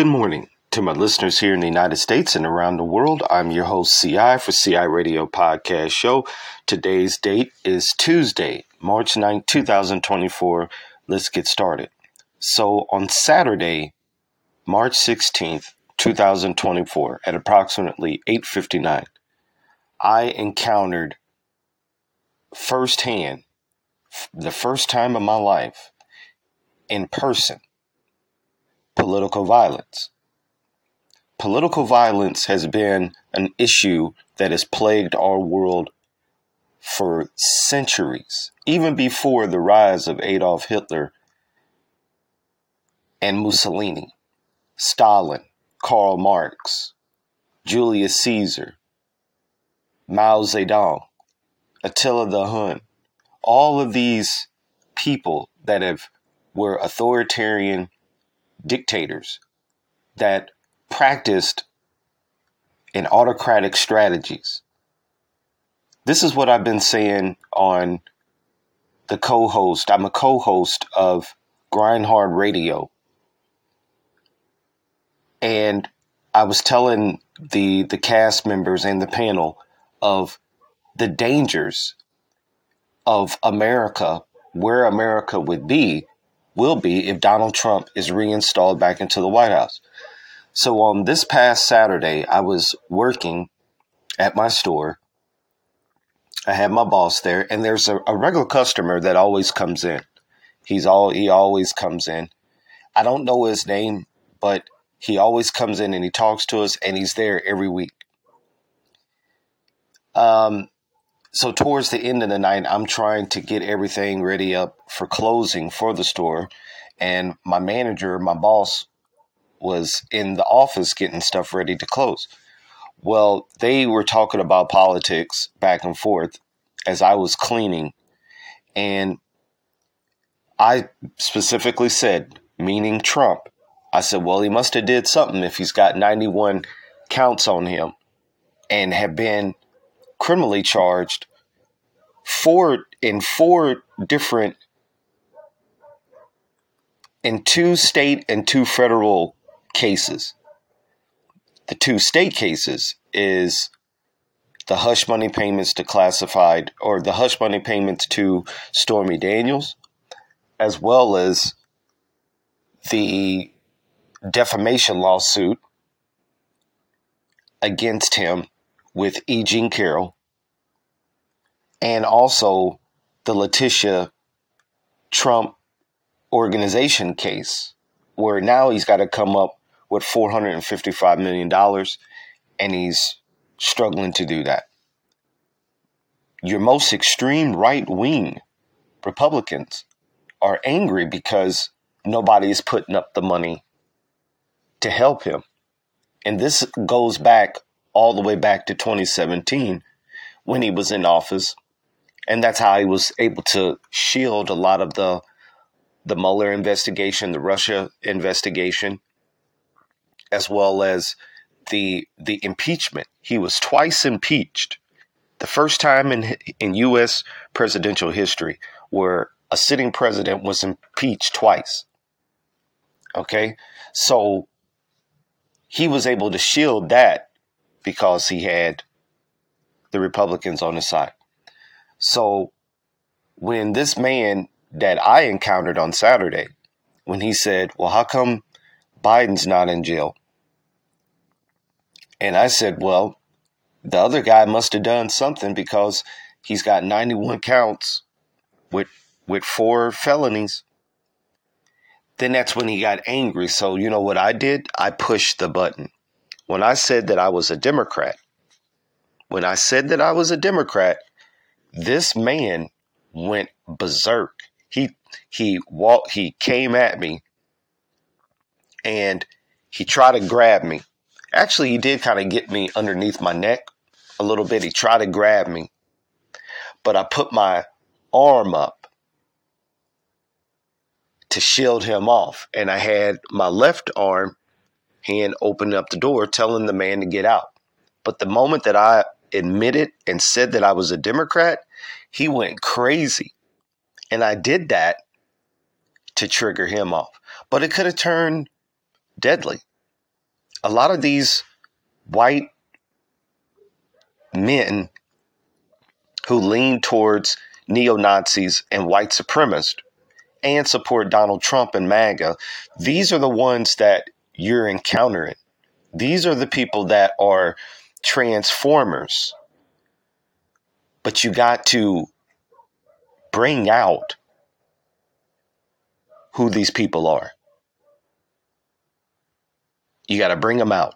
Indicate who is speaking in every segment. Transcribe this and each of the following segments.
Speaker 1: Good morning to my listeners here in the United States and around the world. I'm your host, CI, for CI Radio Podcast Show. Today's date is Tuesday, March 9th, 2024. Let's get started. So on Saturday, March 16th, 2024, at approximately 8:59, I encountered firsthand, the first time of my life, in person, political violence. Political violence has been an issue that has plagued our world for centuries, even before the rise of Adolf Hitler and Mussolini, Stalin, Karl Marx, Julius Caesar, Mao Zedong, Attila the Hun. All of these people that were authoritarian dictators that practiced in autocratic strategies. This is what I've been saying on the co-host. I'm a co-host of Grind Hard Radio. And I was telling the cast members and the panel of the dangers of America, where America will be if Donald Trump is reinstalled back into the White House. So on this past Saturday, I was working at my store. I had my boss there, and there's a regular customer that always comes in. He always comes in. I don't know his name, but he always comes in and he talks to us, and he's there every week. So towards the end of the night, I'm trying to get everything ready up for closing for the store, and my manager, my boss, was in the office getting stuff ready to close. Well, they were talking about politics back and forth as I was cleaning, and I specifically said, meaning Trump, I said, well, he must have did something if he's got 91 counts on him and have been criminally charged in two state and two federal cases. The two state cases is the hush money payments to classified, or the hush money payments to Stormy Daniels, as well as the defamation lawsuit against him with E. Jean Carroll, and also the Letitia Trump organization case, where now he's got to come up with $455 million, and he's struggling to do that. Your most extreme right-wing Republicans are angry because nobody is putting up the money to help him. And this goes back all the way back to 2017 when he was in office. And that's how he was able to shield a lot of the Mueller investigation, the Russia investigation, as well as the impeachment. He was twice impeached. The first time in U.S. presidential history where a sitting president was impeached twice. Okay? So he was able to shield that because he had the Republicans on his side. So when this man that I encountered on Saturday, when he said, well, how come Biden's not in jail? And I said, well, the other guy must have done something because he's got 91 counts with 4 felonies. Then that's when he got angry. So you know what I did? I pushed the button. When I said that I was a Democrat, this man went berserk. He came at me and he tried to grab me. Actually, he did kind of get me underneath my neck a little bit. He tried to grab me, but I put my arm up to shield him off. And I had my left hand open up the door, telling the man to get out. But the moment that I admitted and said that I was a Democrat, he went crazy. And I did that to trigger him off. But it could have turned deadly. a lot of these white men who lean towards neo-Nazis and white supremacists and support Donald Trump and MAGA, these are the ones that you're encountering. These are the people that are transformers. But you got to bring out who these people are. You got to bring them out.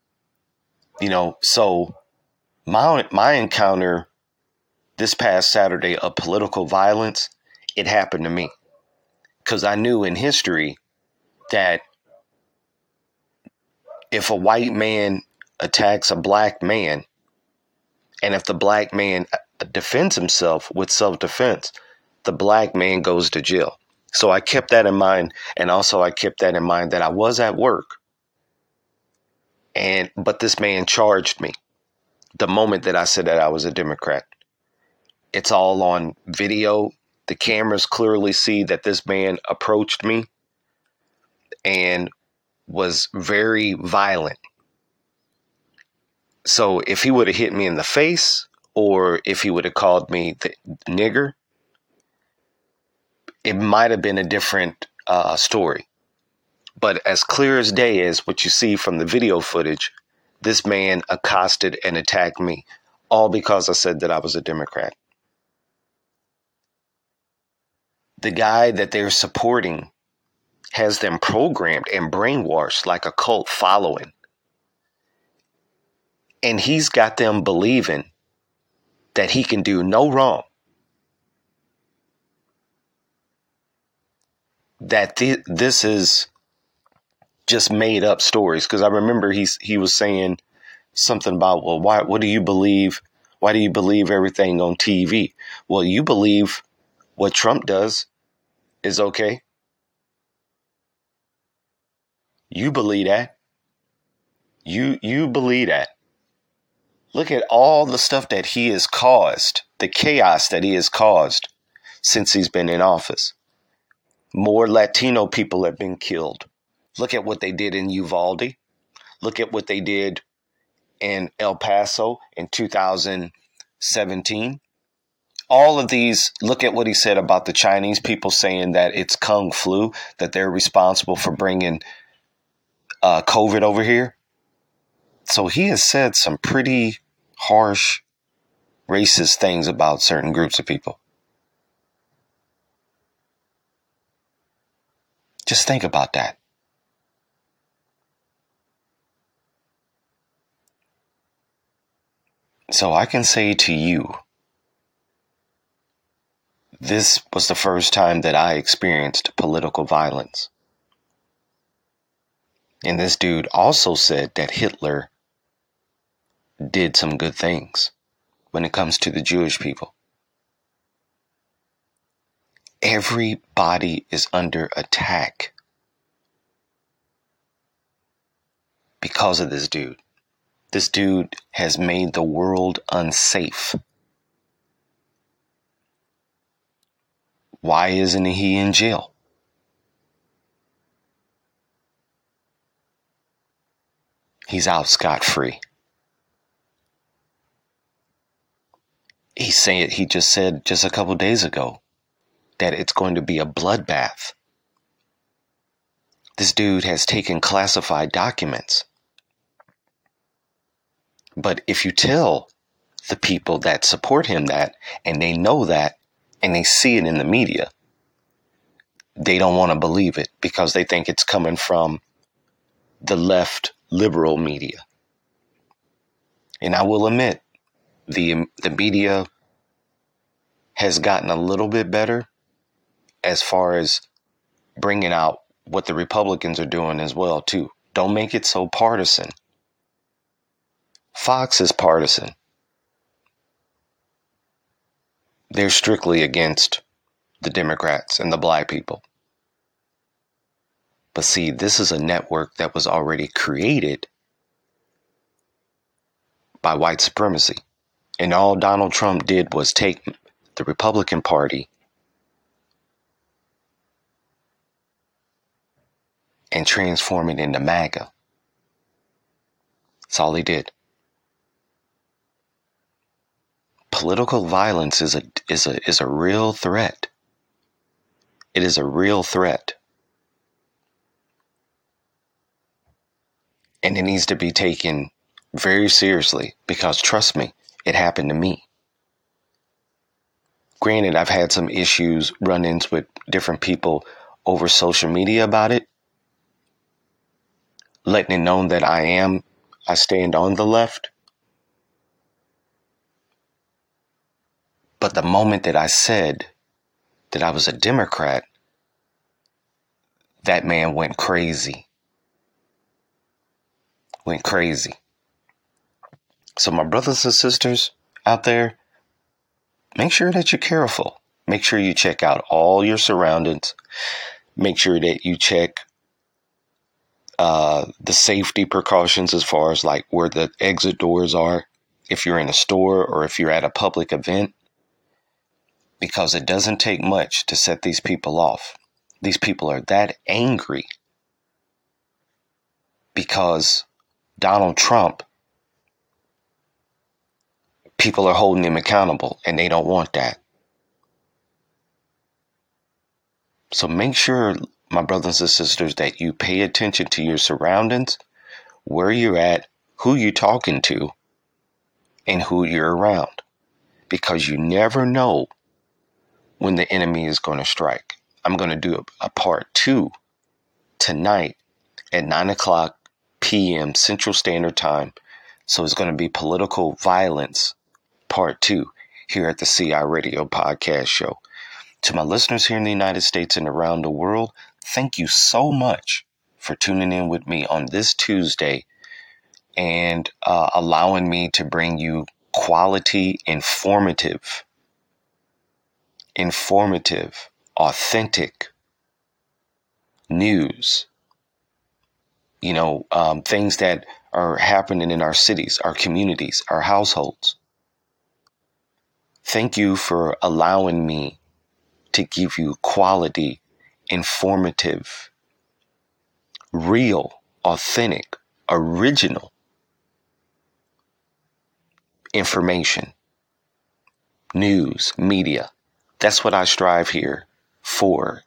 Speaker 1: So my encounter this past Saturday of political violence, it happened to me. Because I knew in history that if a white man attacks a black man, and if the black man defends himself with self-defense, the black man goes to jail. So I kept that in mind. And also I kept that in mind that I was at work. But this man charged me the moment that I said that I was a Democrat. It's all on video. The cameras clearly see that this man approached me and was very violent. So if he would have hit me in the face, or if he would have called me the nigger, it might have been a different story. But as clear as day is what you see from the video footage, this man accosted and attacked me, all because I said that I was a Democrat. The guy that they're supporting has them programmed and brainwashed like a cult following. And he's got them believing that he can do no wrong. That this is just made up stories. Because I remember he was saying something about, well, what do you believe? Why do you believe everything on TV? Well, you believe what Trump does is okay. You believe that. You believe that. Look at all the stuff that he has caused, the chaos that he has caused since he's been in office. More Latino people have been killed. Look at what they did in Uvalde. Look at what they did in El Paso in 2017. All of these, look at what he said about the Chinese people saying that it's Kung Flu, that they're responsible for bringing COVID over here. So he has said some pretty harsh, racist things about certain groups of people. Just think about that. So I can say to you, this was the first time that I experienced political violence. And this dude also said that Hitler did some good things when it comes to the Jewish people. Everybody is under attack because of this dude. This dude has made the world unsafe. Why isn't he in jail? He's out scot-free. He just said just a couple days ago that it's going to be a bloodbath. This dude has taken classified documents. But if you tell the people that support him that, and they know that, and they see it in the media, they don't want to believe it because they think it's coming from the left liberal media. And I will admit, the media has gotten a little bit better as far as bringing out what the Republicans are doing as well, too. Don't make it so partisan. Fox is partisan. They're strictly against the Democrats and the black people. But see, this is a network that was already created by white supremacy. And all Donald Trump did was take the Republican Party and transform it into MAGA. That's all he did. Political violence is a real threat. It is a real threat. And it needs to be taken very seriously because, trust me, it happened to me. Granted, I've had some issues, run-ins with different people over social media about it, letting it known that I stand on the left. But the moment that I said that I was a Democrat, that man went crazy. Went crazy. So my brothers and sisters out there, make sure that you're careful. Make sure you check out all your surroundings. Make sure that you check the safety precautions as far as like where the exit doors are, if you're in a store or if you're at a public event, because it doesn't take much to set these people off. These people are that angry because Donald Trump, people are holding him accountable and they don't want that. So make sure, my brothers and sisters, that you pay attention to your surroundings, where you're at, who you're talking to, and who you're around. Because you never know when the enemy is going to strike. I'm going to do a part 2 tonight at 9:00 p.m. Central Standard Time. So it's going to be political violence part 2 here at the CI Radio Podcast Show. To my listeners here in the United States and around the world, thank you so much for tuning in with me on this Tuesday and allowing me to bring you quality, informative, authentic news. Things that are happening in our cities, our communities, our households. Thank you for allowing me to give you quality, informative, real, authentic, original information, news, media. That's what I strive here for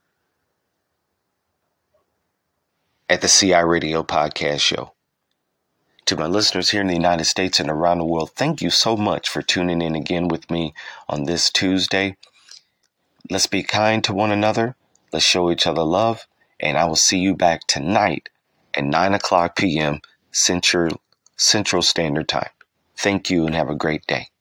Speaker 1: at the CI Radio Podcast Show. To my listeners here in the United States and around the world, thank you so much for tuning in again with me on this Tuesday. Let's be kind to one another. Let's show each other love. And I will see you back tonight at 9:00 p.m. Central Standard Time. Thank you and have a great day.